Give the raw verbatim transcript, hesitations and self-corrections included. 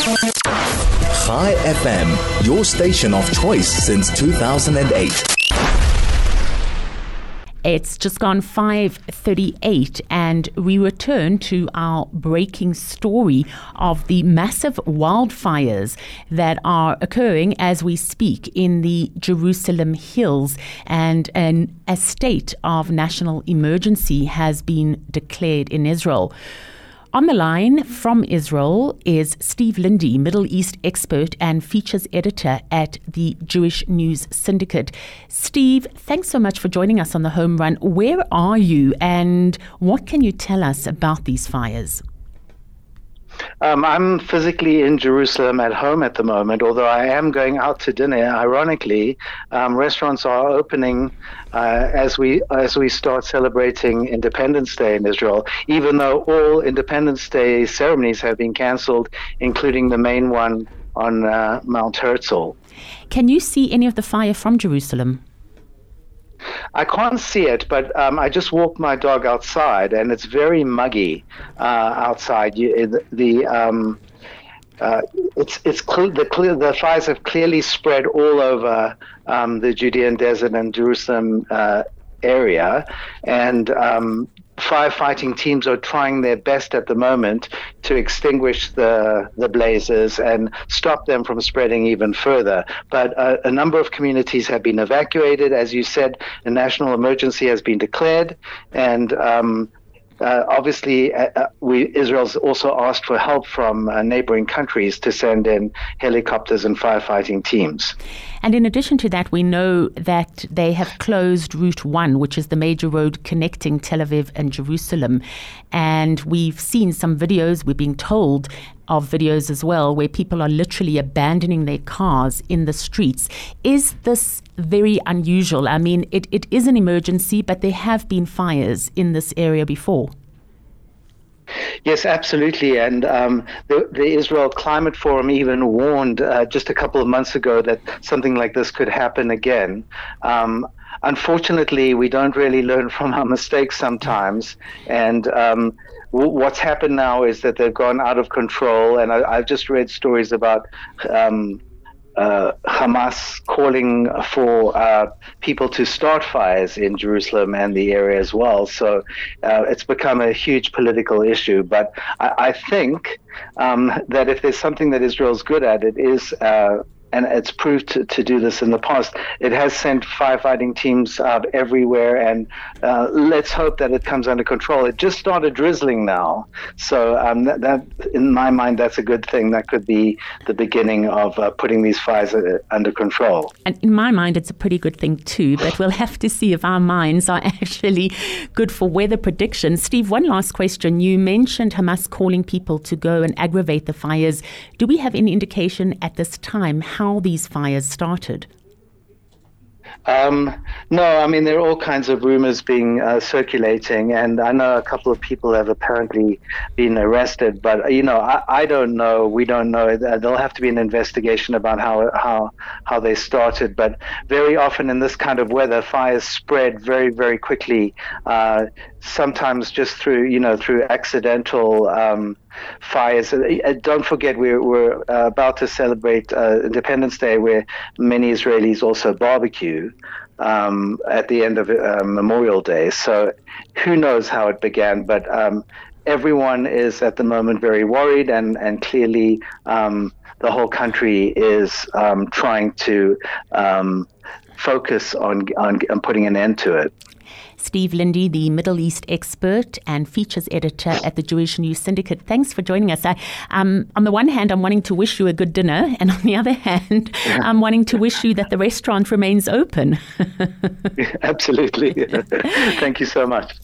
Chai F M, your station of choice since two thousand eight. It's just gone five thirty-eight and we return to our breaking story of the massive wildfires that are occurring as we speak in the Jerusalem hills, and an, a state of national emergency has been declared in Israel. On the line from Israel is Steve Lindy, Middle East expert and features editor at the Jewish News Syndicate. Steve, thanks so much for joining us on the Home Run. Where are you and what can you tell us about these fires? Um, I'm physically in Jerusalem at home at the moment, although I am going out to dinner. Ironically, um, restaurants are opening uh, as we as we start celebrating Independence Day in Israel, even though all Independence Day ceremonies have been cancelled, including the main one on uh, Mount Herzl. Can you see any of the fire from Jerusalem? I can't see it, but um, I just walked my dog outside, and it's very muggy uh, outside. You, the the um, uh, it's it's clear, the clear the fires have clearly spread all over um, the Judean desert and Jerusalem uh, area, and um, firefighting teams are trying their best at the moment to extinguish the the blazes and stop them from spreading even further. But uh, a number of communities have been evacuated. As you said, a national emergency has been declared, and um, uh, obviously uh, we Israel's also asked for help from uh, neighboring countries to send in helicopters and firefighting teams. And in addition to that, we know that they have closed Route one, which is the major road connecting Tel Aviv and Jerusalem. And we've seen some videos, we're being told of videos as well, where people are literally abandoning their cars in the streets. Is this very unusual? I mean, it, it is an emergency, but there have been fires in this area before. Yes, absolutely. And um, the, the Israel Climate Forum even warned uh, just a couple of months ago that something like this could happen again. Um, unfortunately, we don't really learn from our mistakes sometimes. And um, w- what's happened now is that they've gone out of control. And I, I've just read stories about um, Uh, Hamas calling for uh, people to start fires in Jerusalem and the area as well. So uh, it's become a huge political issue. But I, I think um, that if there's something that Israel's good at, it is uh, and it's proved to, to do this in the past. It has sent firefighting teams out everywhere, and uh, let's hope that it comes under control. It just started drizzling now, so um, that, that, in my mind, that's a good thing. That could be the beginning of uh, putting these fires uh, under control. And in my mind, it's a pretty good thing too, but we'll have to see if our minds are actually good for weather predictions. Steve, one last question. You mentioned Hamas calling people to go and aggravate the fires. Do we have any indication at this time how how these fires started? Um, no, I mean, there are all kinds of rumors being uh, circulating, and I know a couple of people have apparently been arrested, but, you know, I, I don't know. We don't know. There'll have to be an investigation about how, how, how they started, but very often in this kind of weather, fires spread very, very quickly, uh, sometimes just through, you know, through accidental um, fires. Uh, don't forget, we're, we're uh, about to celebrate uh, Independence Day, where many Israelis also barbecue um, at the end of uh, Memorial Day. So who knows how it began, but um, everyone is at the moment very worried, and, and clearly um, the whole country is um, trying to um, focus on, on, on putting an end to it. Steve Lindy, the Middle East expert and features editor at the Jewish News Syndicate. Thanks for joining us. I, um, on the one hand, I'm wanting to wish you a good dinner, and on the other hand, I'm wanting to wish you that the restaurant remains open. Absolutely. Thank you so much.